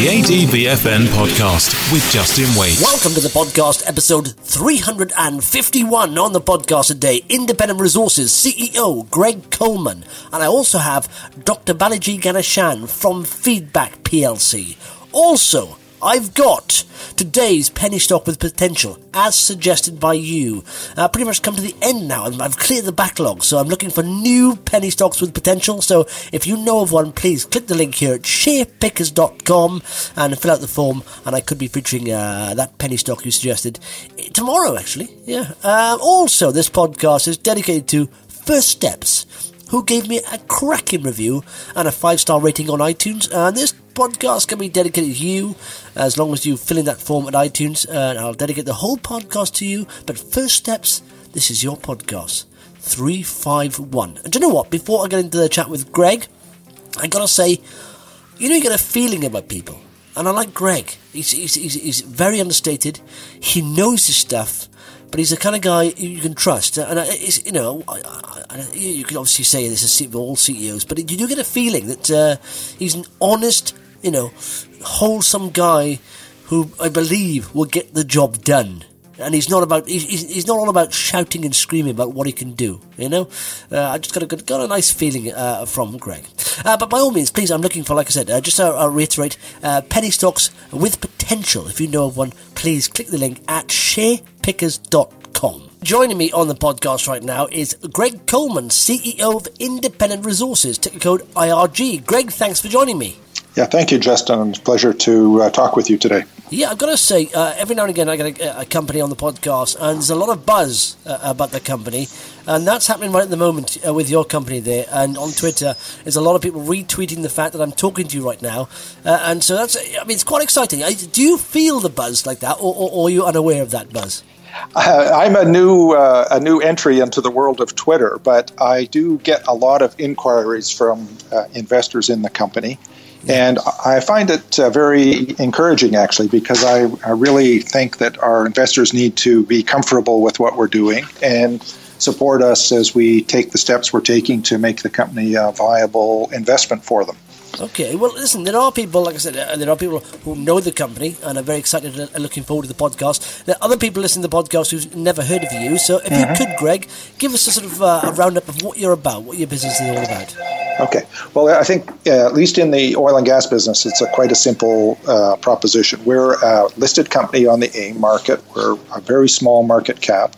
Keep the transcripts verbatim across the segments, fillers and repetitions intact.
The A D V F N podcast with Justin Waite. Welcome to the podcast, episode three hundred fifty-one. On the podcast today, Independent Resources C E O Greg Coleman. And I also have Doctor Balaji Ganeshan from Feedback P L C. Also, I've got today's penny stock with potential, as suggested by you. Uh, pretty much come to the end now. I've cleared the backlog, so I'm looking for new penny stocks with potential. So if you know of one, please click the link here at share pickers dot com and fill out the form. And I could be featuring uh, that penny stock you suggested tomorrow, actually. Yeah. Uh, also, this podcast is dedicated to First Steps, who gave me a cracking review and a five-star rating on iTunes. And this podcast can be dedicated to you as long as you fill in that form at iTunes. And I'll dedicate the whole podcast to you. But First Steps, this is your podcast. three five one. And do you know what? Before I get into the chat with Greg, I got to say, you know, you get a feeling about people. And I like Greg. He's, he's, he's, he's very understated. He knows his stuff. But he's the kind of guy you can trust, and it's, you know, I, I, I, you can obviously say this is all C E Os, but you do get a feeling that uh, he's an honest, you know, wholesome guy who I believe will get the job done. And he's not about he's, he's not all about shouting and screaming about what he can do, you know. Uh, I just got a good, got a nice feeling uh, from Greg. Uh, but by all means, please, I'm looking for, like I said, uh, just to uh, reiterate, uh, penny stocks with potential. If you know of one, please click the link at share pickers dot com. Joining me on the podcast right now is Greg Coleman, C E O of Independent Resources, ticker code I R G. Greg, thanks for joining me. Yeah, thank you, Justin. It's a pleasure to uh, talk with you today. Yeah, I've got to say, uh, every now and again I get a, a company on the podcast, and there's a lot of buzz uh, about the company, and that's happening right at the moment uh, with your company there. And on Twitter, there's a lot of people retweeting the fact that I'm talking to you right now, uh, and so that's, I mean, it's quite exciting. I, do you feel the buzz like that, or, or, or are you unaware of that buzz? Uh, I'm a new uh, a new entry into the world of Twitter, but I do get a lot of inquiries from uh, investors in the company. And I find it uh, very encouraging, actually, because I, I really think that our investors need to be comfortable with what we're doing and support us as we take the steps we're taking to make the company a viable investment for them. Okay, well, listen, there are people, like I said, uh, there are people who know the company and are very excited and looking forward to the podcast. There are other people listening to the podcast who've never heard of you. So if mm-hmm. you could, Greg, give us a sort of uh, a roundup of what you're about, what your business is all about. Okay. Well, I think uh, at least in the oil and gas business, it's a quite a simple uh, proposition. We're a listed company on the AIM market. We're a very small market cap.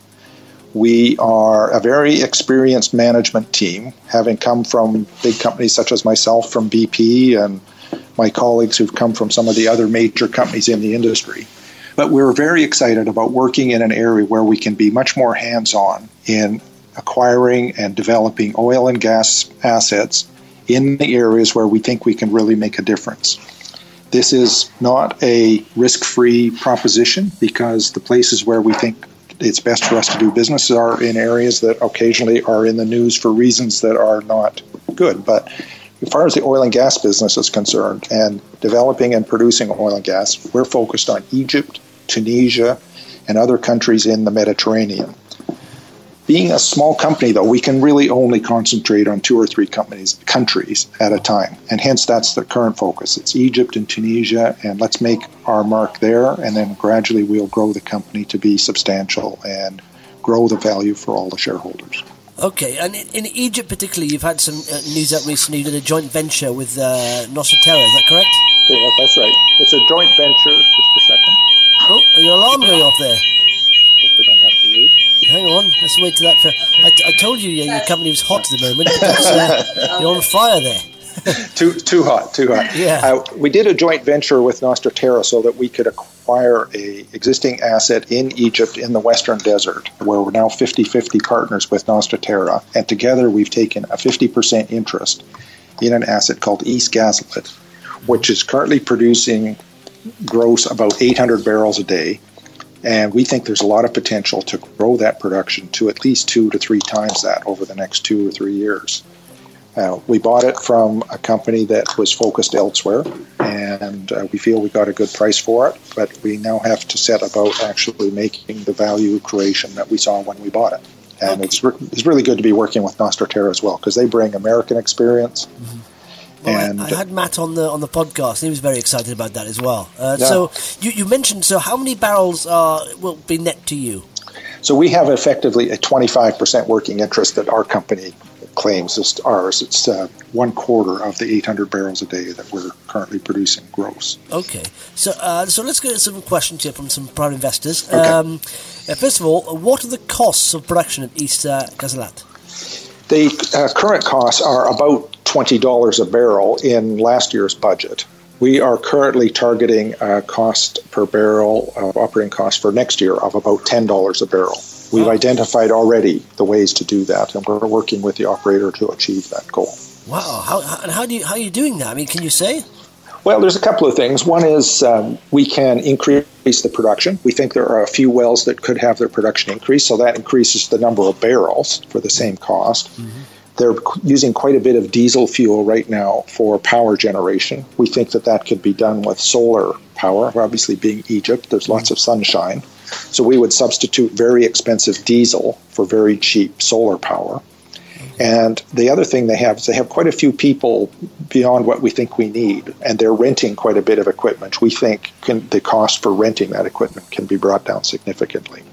We are a very experienced management team, having come from big companies such as myself from B P and my colleagues who've come from some of the other major companies in the industry. But we're very excited about working in an area where we can be much more hands-on in acquiring and developing oil and gas assets in the areas where we think we can really make a difference. This is not a risk-free proposition because the places where we think it's best for us to do business are in areas that occasionally are in the news for reasons that are not good. But as far as the oil and gas business is concerned and developing and producing oil and gas, we're focused on Egypt, Tunisia, and other countries in the Mediterranean. Being a small company, though, we can really only concentrate on two or three companies, countries at a time. And hence, that's the current focus. It's Egypt and Tunisia, and let's make our mark there, and then gradually we'll grow the company to be substantial and grow the value for all the shareholders. Okay, and in Egypt particularly, you've had some uh, news out recently. You did a joint venture with uh, Nostraterra, is that correct? Yeah, that's right. It's a joint venture. Just a second. Oh, your alarm going off there? Hope we don't have to leave. Hang on, let's wait till that. For, I, I told you yeah, your company was hot at the moment. Because, uh, you're on fire there. too too hot, too hot. Yeah. Uh, we did a joint venture with Nostraterra so that we could acquire a existing asset in Egypt in the Western Desert, where we're now fifty-fifty partners with Nostraterra. And together we've taken a fifty percent interest in an asset called East Gazlet, which is currently producing gross about eight hundred barrels a day. And we think there's a lot of potential to grow that production to at least two to three times that over the next two or three years. Uh, we bought it from a company that was focused elsewhere, and uh, we feel we got a good price for it, but we now have to set about actually making the value creation that we saw when we bought it. And okay. it's, re- it's really good to be working with Nostraterra as well, because they bring American experience, mm-hmm. Well, and I, I had Matt on the on the podcast. And he was very excited about that as well. Uh, yeah. So you, you mentioned, so how many barrels are, will be net to you? So we have effectively a twenty-five percent working interest that our company claims is ours. It's uh, one quarter of the eight hundred barrels a day that we're currently producing gross. Okay. So uh, so let's get some questions here from some private investors. Okay. Um, uh, first of all, what are the costs of production at East uh, Ghazalat? The uh, current costs are about twenty dollars a barrel in last year's budget. We are currently targeting a cost per barrel of operating costs for next year of about ten dollars a barrel. We've Wow. identified already the ways to do that, and we're working with the operator to achieve that goal. Wow. How, how, and how, do you, how are you doing that? I mean, can you say? Well, there's a couple of things. One is um, we can increase the production. We think there are a few wells that could have their production increase, so that increases the number of barrels for the same cost. Mm-hmm. They're using quite a bit of diesel fuel right now for power generation. We think that that could be done with solar power. Obviously, being Egypt, there's lots of sunshine. So we would substitute very expensive diesel for very cheap solar power. And the other thing they have is they have quite a few people beyond what we think we need, and they're renting quite a bit of equipment. We think can, the cost for renting that equipment can be brought down significantly.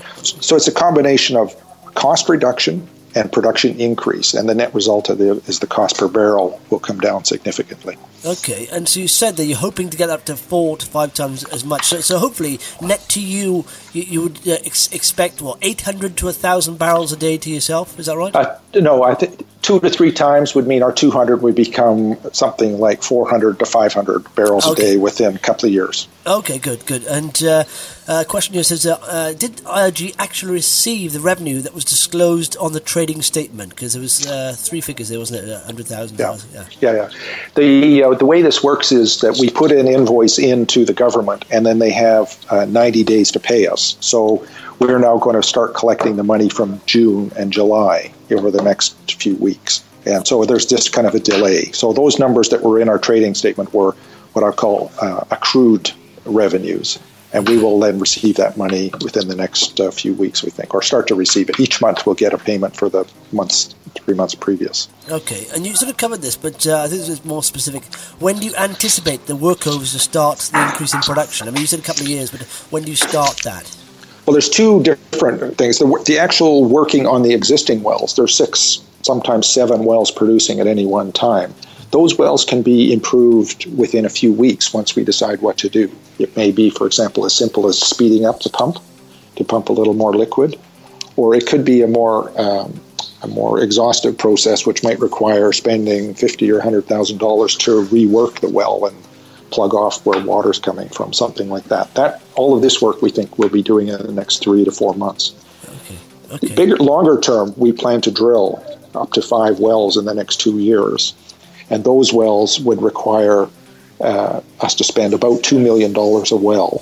So it's a combination of cost reduction and production increase, and the net result of it is the cost per barrel will come down significantly. Okay, and so you said that you're hoping to get up to four to five times as much. So, so hopefully, net to you, you, you would uh, ex- expect, what, eight hundred to one thousand barrels a day to yourself? Is that right? Uh, no, I think two to three times would mean our two hundred would become something like four hundred to five hundred barrels Okay. a day within a couple of years. Okay, good, good. And uh, uh, question here says, uh, uh, did I R G actually receive the revenue that was disclosed on the trading statement? Because there was uh, three figures there, wasn't it? one hundred thousand dollars. Yeah, yeah, yeah. The uh, the way this works is that we put an invoice into the government, and then they have uh, ninety days to pay us. So we're now going to start collecting the money from June and July over the next few weeks. And so there's just kind of a delay. So those numbers that were in our trading statement were what I call uh, accrued revenues. And we will then receive that money within the next uh, few weeks, we think, or start to receive it. Each month we'll get a payment for the months, three months previous. Okay, and you sort of covered this, but uh, I think this is more specific. When do you anticipate the workovers to start the increase in production? I mean, you said a couple of years, but when do you start that? Well, there's two different things. The, the actual working on the existing wells, there's six, sometimes seven wells producing at any one time. Those wells can be improved within a few weeks once we decide what to do. It may be, for example, as simple as speeding up the pump to pump a little more liquid, or it could be a more um, a more exhaustive process, which might require spending fifty or one hundred thousand dollars to rework the well and plug off where water's coming from, something like that. That all of this work we think we'll be doing in the next three to four months. Okay. Okay. Bigger, longer term, we plan to drill up to five wells in the next two years. And those wells would require uh, us to spend about two million dollars a well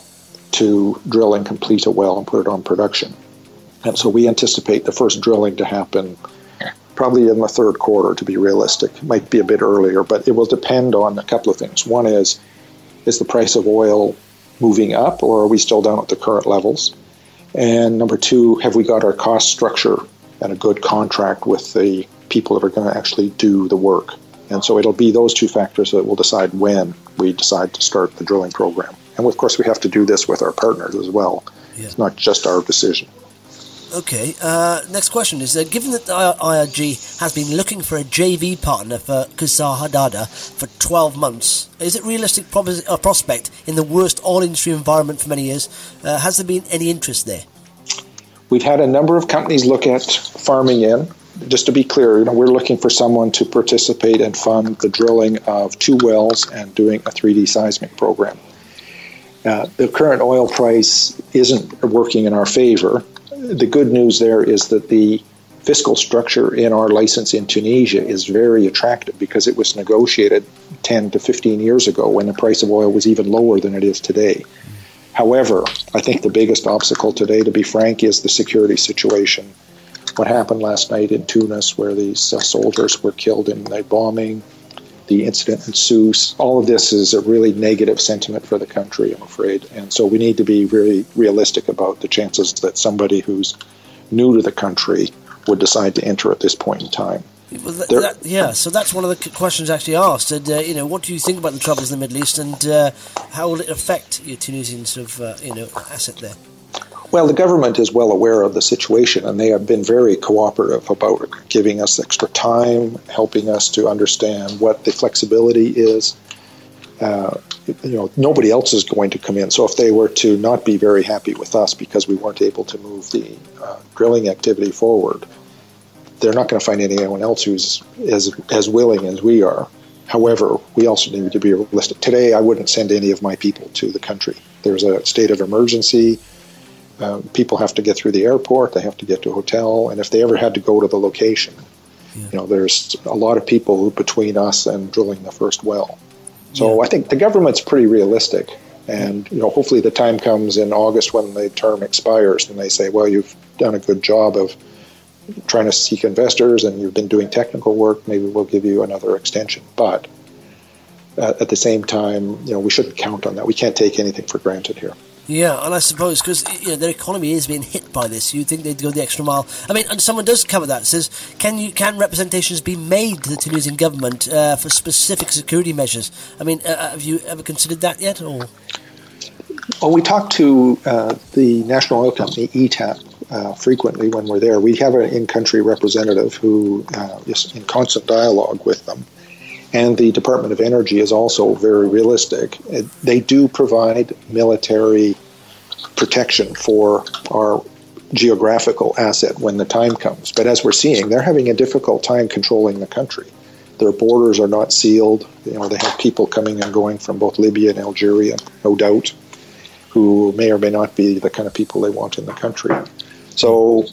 to drill and complete a well and put it on production. And so we anticipate the first drilling to happen probably in the third quarter, to be realistic. It might be a bit earlier, but it will depend on a couple of things. One is, is the price of oil moving up, or are we still down at the current levels? And number two, have we got our cost structure and a good contract with the people that are going to actually do the work? And so it'll be those two factors that will decide when we decide to start the drilling program. And of course, we have to do this with our partners as well. Yeah. It's not just our decision. Okay, uh, next question is, uh, given that the I R G has been looking for a J V partner for Khuzdar for twelve months, is it a realistic pro- uh, prospect in the worst oil industry environment for many years? Uh, has there been any interest there? We've had a number of companies look at farming in. Just to be clear, you know, we're looking for someone to participate and fund the drilling of two wells and doing a three D seismic program. Uh, the current oil price isn't working in our favor. The good news there is that the fiscal structure in our license in Tunisia is very attractive because it was negotiated ten to fifteen years ago when the price of oil was even lower than it is today. However, I think the biggest obstacle today, to be frank, is the security situation. What happened last night in Tunis, where these uh, soldiers were killed in the bombing, the incident in Sousse, all of this is a really negative sentiment for the country, I'm afraid. And so we need to be very realistic about the chances that somebody who's new to the country would decide to enter at this point in time. Well, that, that, yeah, so that's one of the questions actually asked. And, uh, you know, what do you think about the troubles in the Middle East, and uh, how will it affect your Tunisian sort of, uh, you know, asset there? Well, the government is well aware of the situation, and they have been very cooperative about giving us extra time, helping us to understand what the flexibility is. Uh, you know, nobody else is going to come in. So if they were to not be very happy with us because we weren't able to move the uh, drilling activity forward, they're not going to find anyone else who's as as willing as we are. However, we also need to be realistic. Today, I wouldn't send any of my people to the country. There's a state of emergency. Um, people have to get through the airport. They have to get to a hotel. And if they ever had to go to the location, yeah. you know, there's a lot of people between us and drilling the first well. So yeah. I think the government's pretty realistic. And, you know, hopefully the time comes in August when the term expires and they say, well, you've done a good job of trying to seek investors and you've been doing technical work, maybe we'll give you another extension. But uh, at the same time, you know, we shouldn't count on that. We can't take anything for granted here. Yeah, and I suppose because you know, their economy is being hit by this, you think they'd go the extra mile. I mean, and someone does cover that. It says, can you can representations be made to the Tunisian government uh, for specific security measures? I mean, uh, have you ever considered that yet? Or? Well, we talk to uh, the national oil company, E T A P, uh, frequently when we're there. We have an in-country representative who uh, is in constant dialogue with them. And the Department of Energy is also very realistic. It, they do provide military protection for our geographical asset when the time comes. But as we're seeing, they're having a difficult time controlling the country. Their borders are not sealed. You know, they have people coming and going from both Libya and Algeria, no doubt, who may or may not be the kind of people they want in the country. So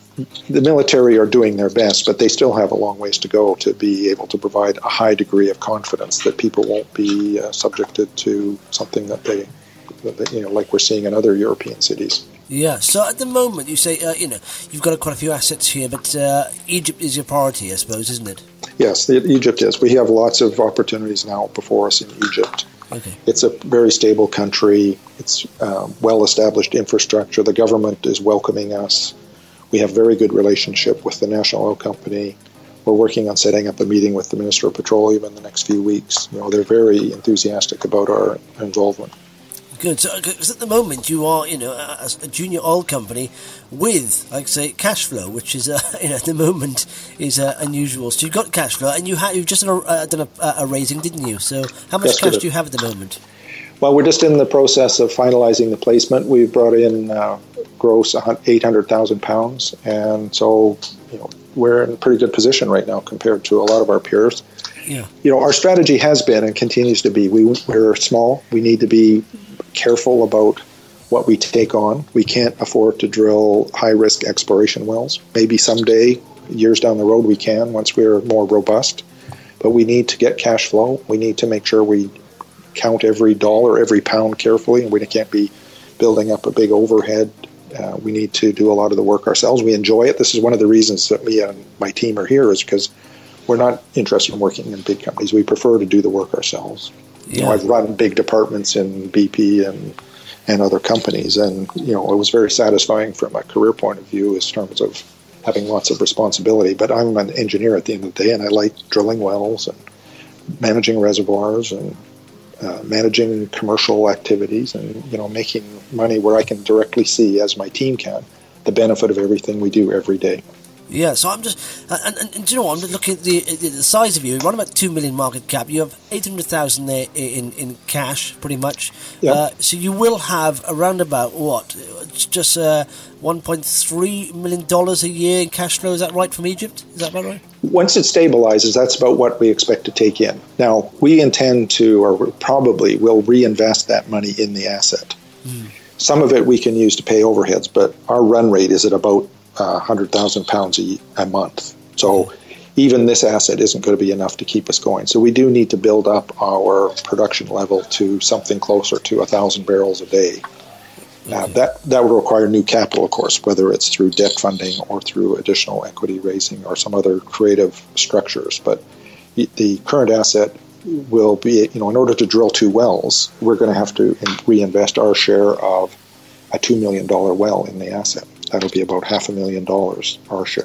the military are doing their best, but they still have a long ways to go to be able to provide a high degree of confidence that people won't be uh, subjected to something that they, that they, you know, like we're seeing in other European cities. Yeah, so at the moment you say, uh, you know, you've got quite a few assets here, but uh, Egypt is your priority, I suppose, isn't it? Yes, the, Egypt is. We have lots of opportunities now before us in Egypt. Okay. It's a very stable country. It's um, well-established infrastructure. The government is welcoming us. We have very good relationship with the National Oil Company. We're working on setting up a meeting with the Minister of Petroleum in the next few weeks. You know, they're very enthusiastic about our involvement. Good. So, because at the moment you are, you know, a, a junior oil company with, like say, cash flow, which is, uh, you know, at the moment is uh, unusual. So you've got cash flow, and you ha- you've just done, a, uh, done a, a raising, didn't you? So how much yes, cash do you have at the moment? Well, we're just in the process of finalizing the placement. We've brought in uh, gross eight hundred thousand pounds, and so you know we're in a pretty good position right now compared to a lot of our peers. Yeah. You know, our strategy has been and continues to be we, we're small. We need to be careful about what we take on. We can't afford to drill high-risk exploration wells. Maybe someday, years down the road, we can once we're more robust. But we need to get cash flow. We need to make sure we count every dollar, every pound carefully, and we can't be building up a big overhead. Uh, we need to do a lot of the work ourselves. We enjoy it. This is one of the reasons that me and my team are here, is because we're not interested in working in big companies. We prefer to do the work ourselves. Yeah. You know, I've run big departments in B P and and other companies, and you know, it was very satisfying from a career point of view in terms of having lots of responsibility. But I'm an engineer at the end of the day, and I like drilling wells and managing reservoirs and uh, managing commercial activities, and you know, making money where I can directly see, as my team can, the benefit of everything we do every day. Yeah, so I'm just, and, and, and do you know what, I'm just looking at the, the size of you, around about two million market cap, you have eight hundred thousand there in, in cash, pretty much. Yeah. Uh, so you will have around about, what, just uh, one point three million dollars a year in cash flow, is that right, from Egypt? Is that about right? Once it stabilizes, that's about what we expect to take in. Now, we intend to, or probably will reinvest that money in the asset. Mm. Some of it we can use to pay overheads, but our run rate is at about Uh, one hundred thousand pounds a, a month. So even this asset isn't going to be enough to keep us going. So we do need to build up our production level to something closer to one thousand barrels a day. Okay. Uh, that, that would require new capital, of course, whether it's through debt funding or through additional equity raising or some other creative structures. But the current asset will be, you know, in order to drill two wells, we're going to have to reinvest our share of a two million dollars well in the asset. That'll be about half a million dollars, our share.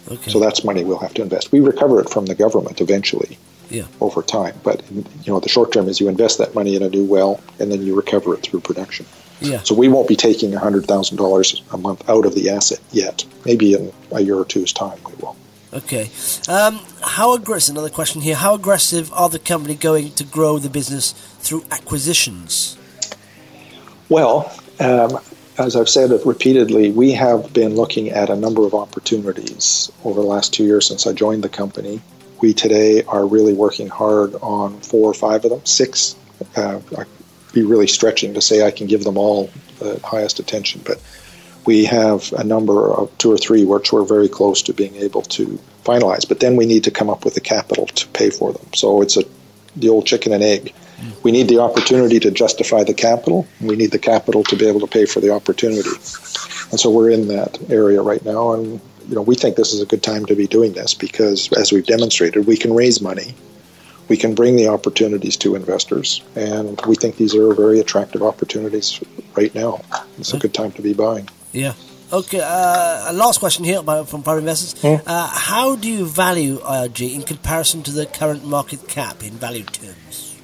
Okay. So that's money we'll have to invest. We recover it from the government eventually yeah. over time. But, you know, the short term is you invest that money in a new well and then you recover it through production. Yeah. So we won't be taking one hundred thousand dollars a month out of the asset yet. Maybe in a year or two's time we will. Okay. Um, how aggressive, another question here, how aggressive are the company going to grow the business through acquisitions? Well, um, as I've said repeatedly, we have been looking at a number of opportunities over the last two years since I joined the company. We today are really working hard on four or five of them, six. Uh, I'd be really stretching to say I can give them all the highest attention, but we have a number of two or three which we're very close to being able to finalize. But then we need to come up with the capital to pay for them. So it's a the old chicken and egg. Mm. We need the opportunity to justify the capital. And we need the capital to be able to pay for the opportunity. And so we're in that area right now. And you know, we think this is a good time to be doing this because, as we've demonstrated, we can raise money. We can bring the opportunities to investors. And we think these are very attractive opportunities right now. It's a good time to be buying. Yeah. Okay, uh, last question here from private investors. Hmm? Uh, how do you value I R G in comparison to the current market cap in value terms?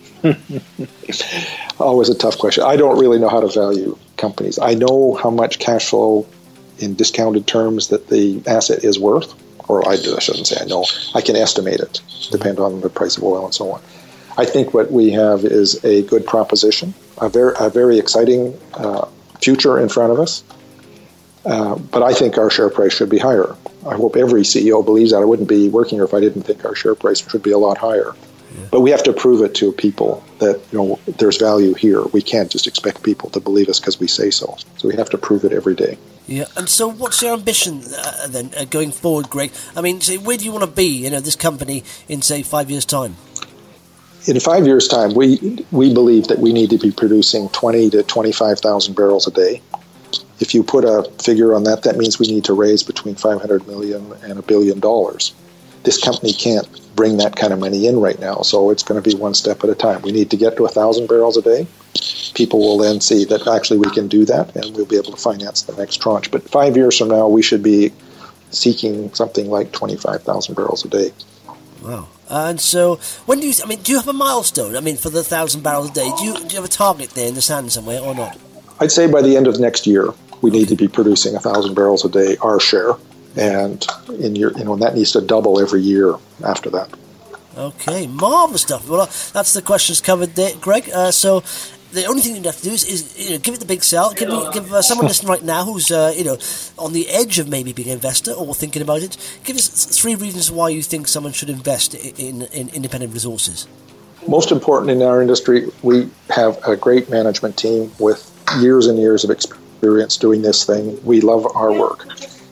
Always a tough question. I don't really know how to value companies. I know how much cash flow in discounted terms that the asset is worth, or I, I shouldn't say I know. I can estimate it, depend on the price of oil and so on. I think what we have is a good proposition, a very, a very exciting uh, future in front of us. Uh, but I think our share price should be higher. I hope every C E O believes that. I wouldn't be working here if I didn't think our share price should be a lot higher. Yeah. But we have to prove it to people that, you know, there's value here. We can't just expect people to believe us because we say so. So we have to prove it every day. Yeah, and so what's your ambition uh, then uh, going forward, Greg? I mean, say, where do you want to be, you know, this company in, say, five years' time? In five years' time, we we believe that we need to be producing twenty to twenty-five thousand barrels a day. If you put a figure on that, that means we need to raise between five hundred million dollars and a billion dollars. This company can't bring that kind of money in right now, so it's going to be one step at a time. We need to get to one thousand barrels a day. People will then see that actually we can do that, and we'll be able to finance the next tranche. But five years from now, we should be seeking something like twenty-five thousand barrels a day. Wow. And so, when do you, I mean, do you have a milestone? I mean, for the one thousand barrels a day, do you, do you have a target there in the sand somewhere or not? I'd say by the end of next year, we need to be producing one thousand barrels a day, our share, and in year, you know, and that needs to double every year after that. Okay, marvelous stuff. Well, that's the questions covered there, Greg. Uh, so the only thing you have to do is, is you know, give it the big sell. Give, me, give uh, someone listening right now who's uh, you know on the edge of maybe being an investor or thinking about it. Give us three reasons why you think someone should invest in, in, in independent resources. Most important in our industry, we have a great management team with years and years of experience doing this thing. We love our work.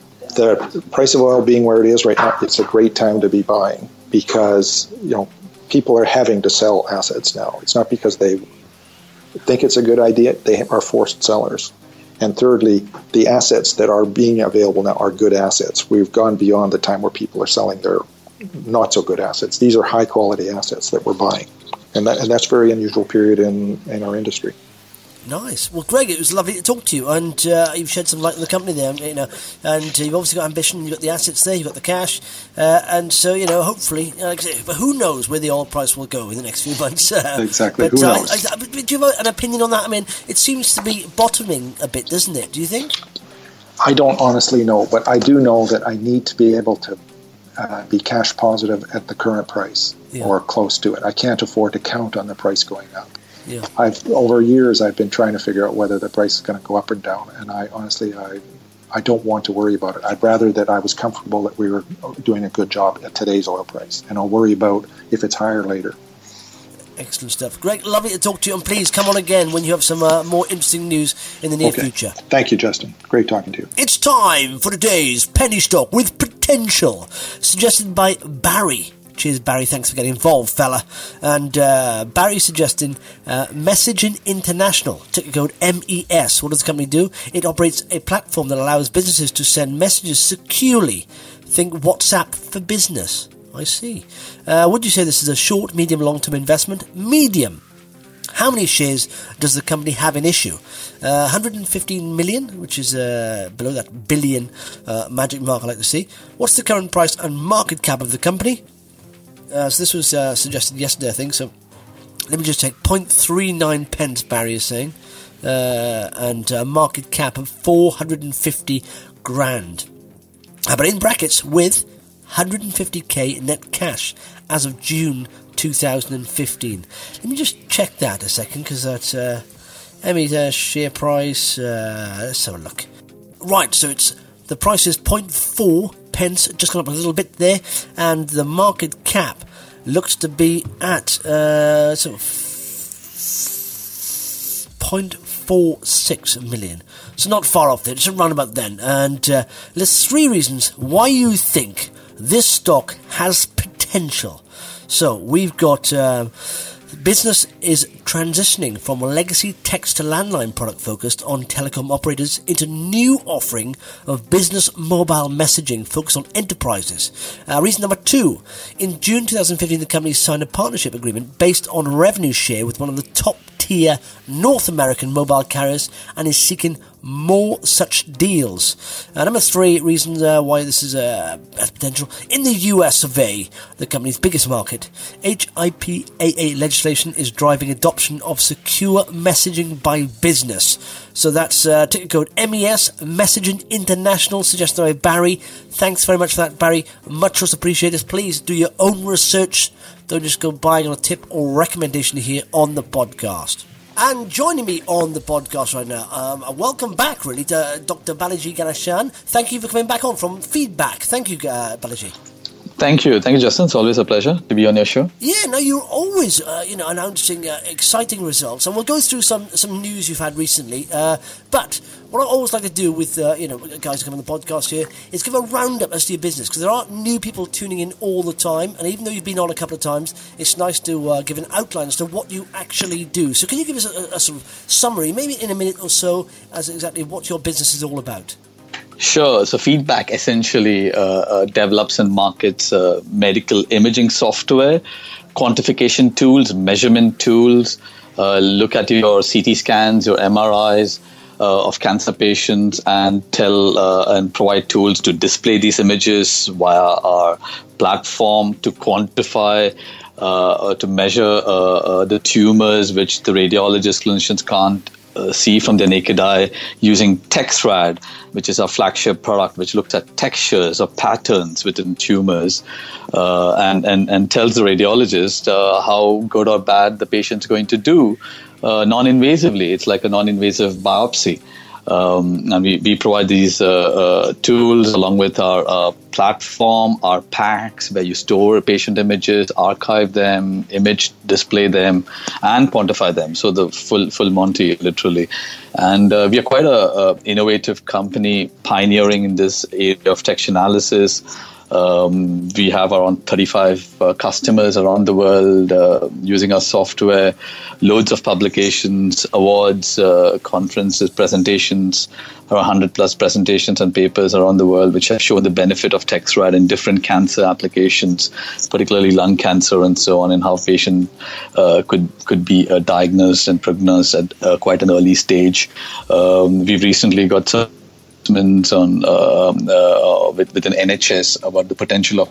The price of oil being where it is right now, it's a great time to be buying because, you know, people are having to sell assets now. It's not because they think it's a good idea. They are forced sellers. And thirdly, the assets that are being available now are good assets. We've gone beyond the time where people are selling their not so good assets. These are high quality assets that we're buying. And, that, and that's a very unusual period in, in our industry. Nice. Well, Greg, it was lovely to talk to you, and uh, you've shed some light on the company there, you know, and uh, you've obviously got ambition, you've got the assets there, you've got the cash, uh, and so, you know, hopefully, uh, like I say, but who knows where the oil price will go in the next few months. Uh, exactly, but, who uh, knows? I, I, do you have an opinion on that? I mean, it seems to be bottoming a bit, doesn't it? Do you think? I don't honestly know, but I do know that I need to be able to uh, be cash positive at the current price, yeah, or close to it. I can't afford to count on the price going up. Yeah. I've over years I've been trying to figure out whether the price is going to go up or down, and I honestly I I don't want to worry about it. I'd rather that I was comfortable that we were doing a good job at today's oil price, and I'll worry about if it's higher later. Excellent stuff. Greg, lovely to talk to you, and please come on again when you have some uh, more interesting news in the near okay. future. Thank you, Justin. Great talking to you. It's time for today's penny stock with potential, suggested by Barry. Cheers, Barry. Thanks for getting involved, fella. And uh, Barry suggesting uh, Messaging International, ticker code M E S. What does the company do? It operates a platform that allows businesses to send messages securely. Think WhatsApp for business. I see. Uh, would you say this is a short, medium, long-term investment? Medium. How many shares does the company have in issue? Uh, one hundred fifteen million, which is uh, below that billion uh, magic mark I like to see. What's the current price and market cap of the company? Uh, so this was uh, suggested yesterday, I think. So let me just take zero point three nine pence, Barry is saying, uh, and a market cap of four hundred fifty grand. Uh, but in brackets with one hundred fifty k net cash as of June two thousand fifteen. Let me just check that a second, because that's uh, Emmy's uh, share price. Uh, let's have a look. Right, so it's the price is zero point four pence, just gone up a little bit there, and the market cap looks to be at uh, sort of zero point four six million. So not far off there, just around about then. And uh, there's three reasons why you think this stock has potential. So we've got uh, business is transitioning from a legacy text to landline product focused on telecom operators into new offering of business mobile messaging focused on enterprises. Uh, reason number two, in June twenty fifteen, the company signed a partnership agreement based on revenue share with one of the top tier North American mobile carriers and is seeking more such deals. Uh, number three, reasons uh, why this is uh, has potential. In the U S of A, the company's biggest market, H I P A A legislation is driving adoption of secure messaging by business. So that's uh, ticket code M E S, Messaging International, suggested by Barry. Thanks very much for that, Barry. Much appreciated. Please do your own research. Don't just go buying on a tip or recommendation here on the podcast. And joining me on the podcast right now, um, a welcome back, really, to Doctor Balaji Ganeshan. Thank you for coming back on from Feedback. Thank you, uh, Balaji. Thank you. Thank you, Justin. It's always a pleasure to be on your show. Yeah, no, you're always, uh, you know, announcing uh, exciting results. And we'll go through some, some news you've had recently. Uh, but what I always like to do with, uh, you know, guys who come on the podcast here is give a roundup as to your business, because there are new people tuning in all the time. And even though you've been on a couple of times, it's nice to uh, give an outline as to what you actually do. So can you give us a, a sort of summary, maybe in a minute or so, as exactly what your business is all about? Sure. So Feedback essentially uh, uh, develops and markets uh, medical imaging software, quantification tools, measurement tools, uh, look at your C T scans, your M R Is uh, of cancer patients, and tell uh, and provide tools to display these images via our platform to quantify, uh, to measure uh, uh, the tumors which the radiologists, clinicians can't Uh, see from their naked eye, using TexRad, which is our flagship product, which looks at textures or patterns within tumors, uh, and, and, and tells the radiologist uh, how good or bad the patient's going to do uh, non-invasively. It's like a non-invasive biopsy. Um, and we, we provide these uh, uh, tools along with our uh, platform, our packs, where you store patient images, archive them, image, display them, and quantify them. So the full full Monty, literally. And uh, we are quite a, a innovative company, pioneering in this area of text analysis. Um, we have around thirty-five uh, customers around the world uh, using our software, loads of publications, awards, uh, conferences, presentations, around one hundred plus presentations and papers around the world, which have shown the benefit of TexRad in different cancer applications, particularly lung cancer and so on, and how patient uh, could could be uh, diagnosed and prognosed at uh, quite an early stage. Um, we've recently got some on uh, uh, with, with an N H S about the potential of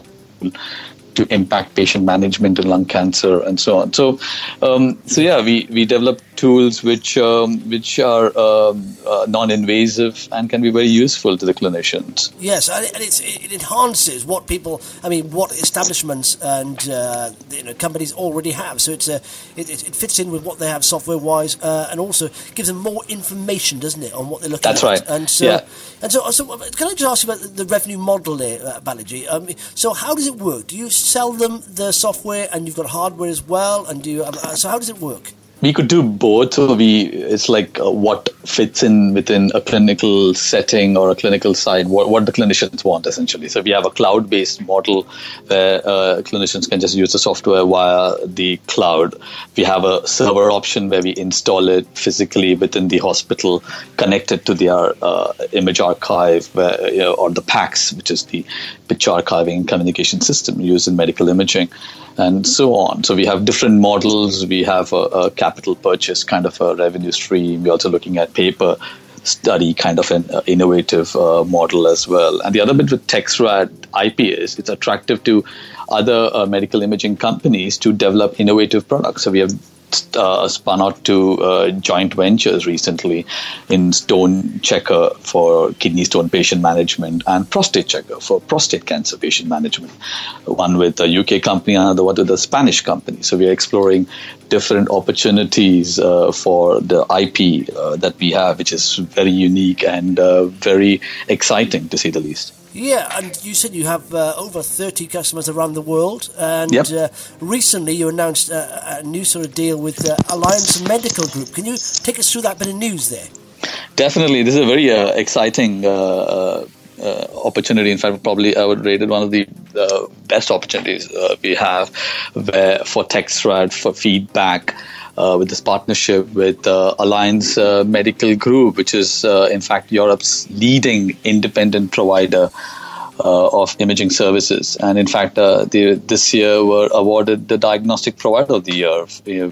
to impact patient management in lung cancer and so on. So, um, so yeah, we, we develop tools which um, which are um, uh, non-invasive and can be very useful to the clinicians. Yes, and it's, it enhances what people, I mean, what establishments and uh, you know, companies already have. So it's a, it, it fits in with what they have software-wise, uh, and also gives them more information, doesn't it, on what they're looking That's at. That's right. And so, yeah. And so, so, can I just ask you about the revenue model there, uh, Balaji? Um, so, how does it work? Do you sell them the software, and you've got hardware as well? And do you, um, so, how does it work? We could do both. So we, it's like uh, what fits in within a clinical setting or a clinical side, what, what the clinicians want, essentially. So we have a cloud-based model where uh, clinicians can just use the software via the cloud. We have a server option where we install it physically within the hospital, connected to their uh, image archive, where, you know, or the PACS, which is the picture archiving communication system used in medical imaging, and so on. So we have different models. We have a, a capital purchase kind of a revenue stream. We're also looking at paper study kind of an uh, innovative uh, model as well. And the other bit with TexRad I P is it's attractive to other uh, medical imaging companies to develop innovative products. So we have uh, spun out two uh, joint ventures recently in Stone Checker for kidney stone patient management and Prostate Checker for prostate cancer patient management. One with a U K company, another one with a Spanish company. So we are exploring different opportunities uh, for the I P uh, that we have, which is very unique and uh, very exciting, to say the least. Yeah, and you said you have uh, over thirty customers around the world, and yep. uh, recently you announced uh, a new sort of deal with uh, Alliance Medical Group. Can you take us through that bit of news there? Definitely. This is a very uh, exciting uh, uh, uh, opportunity. In fact, probably I would rate it one of the uh, best opportunities uh, we have where, for TexRad, for feedback, Uh, with this partnership with uh, Alliance uh, Medical Group, which is, uh, in fact, Europe's leading independent provider uh, of imaging services. And, in fact, uh, they, this year were awarded the Diagnostic Provider of the Year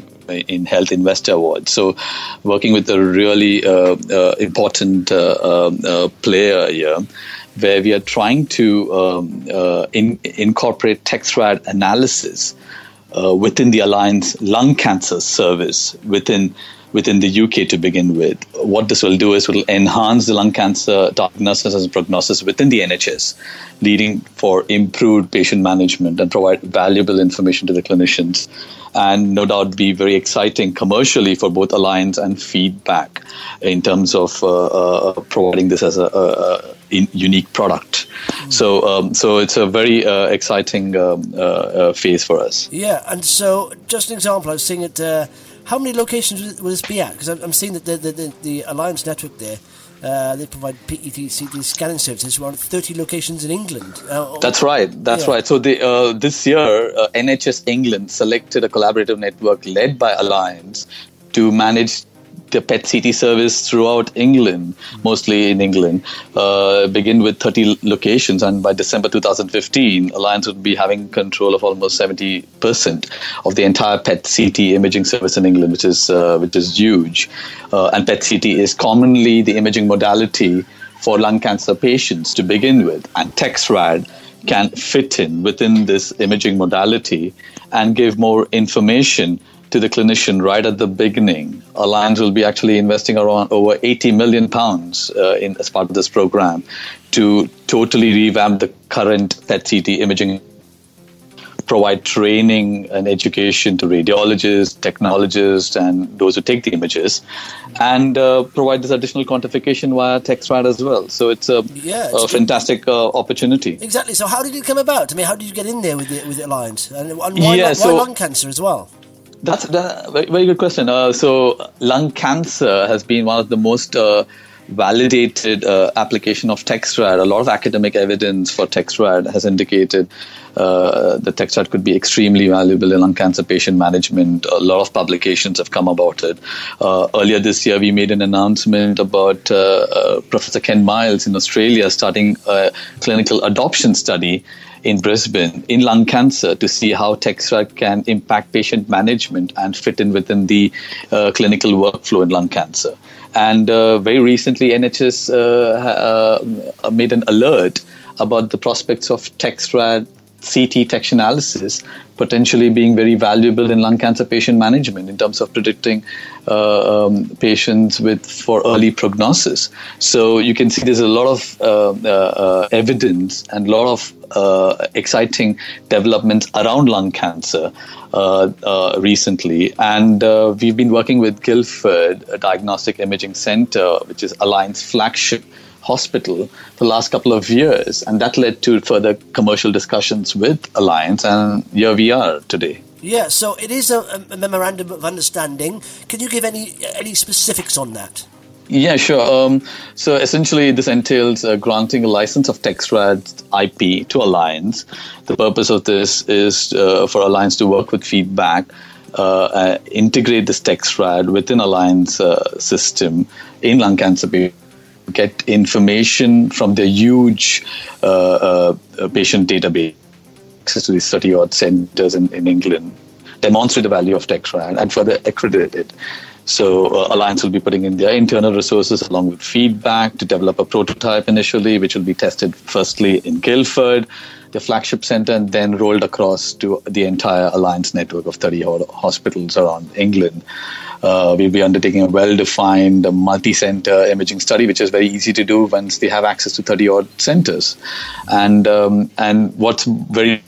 in Health Investor Awards. So working with a really uh, uh, important uh, uh, player here, where we are trying to um, uh, in, incorporate TexRad analysis Uh, within the Alliance lung cancer service within within the U K to begin with. What this will do is it will enhance the lung cancer diagnosis and prognosis within the N H S, leading for improved patient management and provide valuable information to the clinicians. And no doubt be very exciting commercially for both Alliance and Feedback in terms of uh, uh, providing this as a, a, a in unique product. Mm. So um, so it's a very uh, exciting um, uh, uh, phase for us. Yeah, and so just an example, I was seeing it, uh, how many locations will this be at? Because I'm, I'm seeing that the, the, the, the Alliance network there, uh, they provide P E T C T scanning services around thirty locations in England. Uh, That's right. That's yeah. right. So the, uh, this year, uh, N H S England selected a collaborative network led by Alliance to manage the P E T C T service throughout England, mostly in England, uh, begin with thirty locations. And by December two thousand fifteen, Alliance would be having control of almost seventy percent of the entire P E T C T imaging service in England, which is uh, which is huge. Uh, and P E T C T is commonly the imaging modality for lung cancer patients to begin with. And TexRad can fit in within this imaging modality and give more information to the clinician right at the beginning. Alliance will be actually investing around over eighty million pounds uh, in as part of this program to totally revamp the current P E T C T imaging, provide training and education to radiologists, technologists, and those who take the images, and uh, provide this additional quantification via TexRad as well. So it's a, yeah, it's a fantastic uh, opportunity. Exactly. So how did it come about? I mean, how did you get in there with the, with the Alliance? And, and why, yeah, why so, lung cancer as well? That's a very, very good question. Uh, so lung cancer has been one of the most uh, validated uh, application of TexRad. A lot of academic evidence for TexRad has indicated uh, that TexRad could be extremely valuable in lung cancer patient management. A lot of publications have come about it. Uh, earlier this year, we made an announcement about uh, uh, Professor Ken Miles in Australia starting a clinical adoption study in Brisbane in lung cancer to see how TexRad can impact patient management and fit in within the uh, clinical workflow in lung cancer. And uh, very recently, N H S uh, uh, made an alert about the prospects of TexRad C T text analysis potentially being very valuable in lung cancer patient management in terms of predicting uh, um, patients with for early prognosis. So you can see there's a lot of uh, uh, evidence and a lot of uh, exciting developments around lung cancer uh, uh, recently. And uh, we've been working with Guildford, a diagnostic imaging center, which is Alliance flagship hospital for the last couple of years, and that led to further commercial discussions with Alliance, and here we are today. Yeah, so it is a, a memorandum of understanding. Can you give any any specifics on that? Yeah, sure. Um, so essentially, this entails uh, granting a license of TexRad I P to Alliance. The purpose of this is uh, for Alliance to work with Feedback, uh, uh, integrate this TexRad within Alliance uh, system in lung cancer patients, get information from the huge uh, uh, patient database, access to these thirty-odd centers in, in England, demonstrate the value of TextRad and further accredit it. So uh, Alliance will be putting in their internal resources along with feedback to develop a prototype initially, which will be tested firstly in Guildford, the flagship center, and then rolled across to the entire Alliance network of thirty hospitals around England. Uh, we'll be undertaking a well-defined uh, multi-center imaging study, which is very easy to do once they have access to thirty-odd centers. And um, and what's very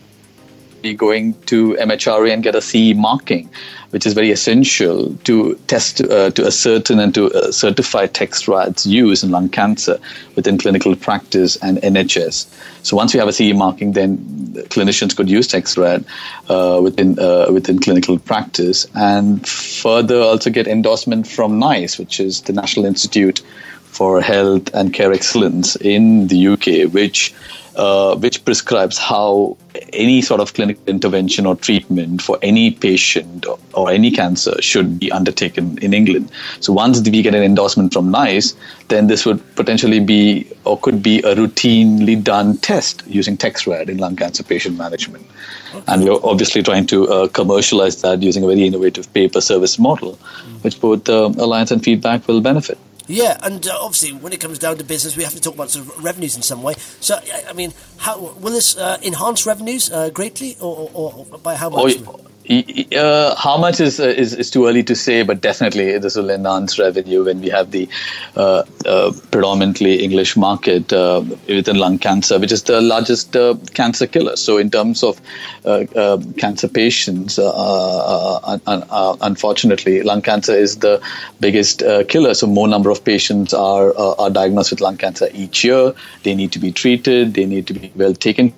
going to M H R A and get a C E marking, which is very essential to test, uh, to ascertain and to uh, certify TextRad's use in lung cancer within clinical practice and N H S. So once we have a C E marking, then clinicians could use TextRad uh, within uh, within clinical practice, and further also get endorsement from NICE, which is the National Institute for Health and Care Excellence in the U K, which uh, which prescribes how any sort of clinical intervention or treatment for any patient or, or any cancer should be undertaken in England. So once we get an endorsement from NICE, then this would potentially be or could be a routinely done test using TextRad in lung cancer patient management. Okay. And we're obviously trying to uh, commercialize that using a very innovative pay-per-service model, mm. which both uh, Alliance and Feedback will benefit. Yeah, and uh, obviously when it comes down to business, we have to talk about sort of revenues in some way. So, I mean, how will this uh, enhance revenues uh, greatly, or, or, or by how much? Oh, uh, how much is, uh, is is too early to say, but definitely this will enhance revenue when we have the uh, uh, predominantly English market uh, within lung cancer, which is the largest uh, cancer killer. So in terms of uh, uh, cancer patients, uh, uh, uh, uh, unfortunately, lung cancer is the biggest uh, killer. So more number of patients are uh, are diagnosed with lung cancer each year. They need to be treated. They need to be well taken.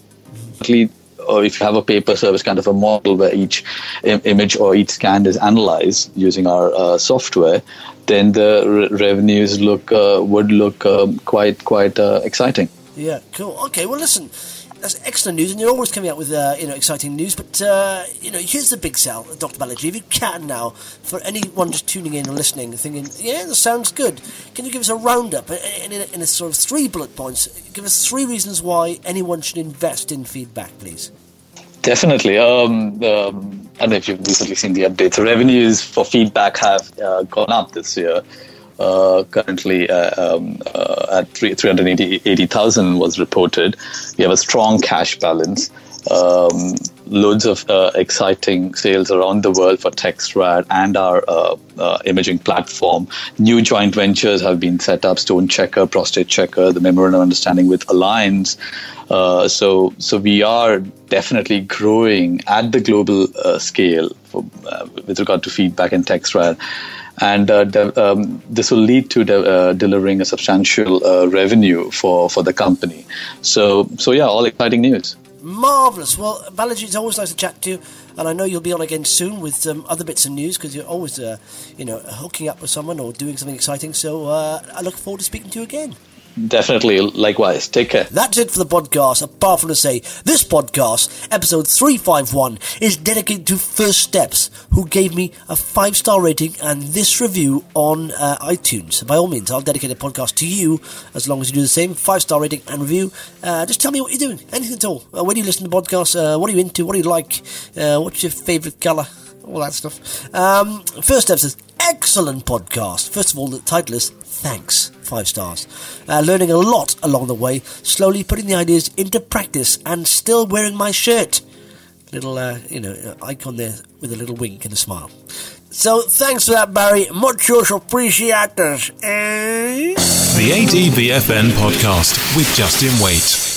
Or if you have a pay-per-service kind of a model where each im- image or each scan is analyzed using our uh, software, then the re- revenues look uh, would look um, quite quite uh, exciting. Yeah, cool. Okay, well, listen, that's excellent news, and you're always coming out with uh, you know exciting news. But uh, you know, here's the big sell, Doctor Balaji. If you can now, for anyone just tuning in and listening, thinking, yeah, that sounds good. Can you give us a roundup in, in, in a sort of three bullet points? Give us three reasons why anyone should invest in Feedback, please. Definitely. Um, um, I don't know if you've recently seen the updates. The revenues for Feedback have uh, gone up this year. Uh, currently uh, um, uh, at three hundred eighty thousand was reported. We have a strong cash balance. Um, loads of uh, exciting sales around the world for TextRad and our uh, uh, imaging platform. New joint ventures have been set up, Stone Checker, Prostate Checker, the Memorandum of Understanding with Alliance. Uh, so, so we are definitely growing at the global uh, scale for, uh, with regard to Feedback and TextRad. And uh, de- um, this will lead to de- uh, delivering a substantial uh, revenue for, for the company. So, so yeah, all exciting news. Marvellous. Well, Balaji, it's always nice to chat to you, and I know you'll be on again soon with um, other bits of news, because you're always, uh, you know, hooking up with someone or doing something exciting. So uh, I look forward to speaking to you again. Definitely. Likewise. Take care. That's it for the podcast. Apart from to say, this podcast, episode three fifty-one, is dedicated to First Steps, who gave me a five-star rating and this review on uh, iTunes. By all means, I'll dedicate a podcast to you, as long as you do the same. Five-star rating and review. Uh, just tell me what you're doing. Anything at all. Uh, when you listen to podcasts, uh, what are you into? What do you like? Uh, what's your favourite colour? All that stuff. Um, First Steps is excellent podcast. First of all, the title is Thanks. Five stars. Uh, learning a lot along the way, slowly putting the ideas into practice, and still wearing my shirt. Little, uh, you know, icon there with a little wink and a smile. So thanks for that, Barry. Muchos appreciados. Eh? The A D V F N podcast with Justin Waite.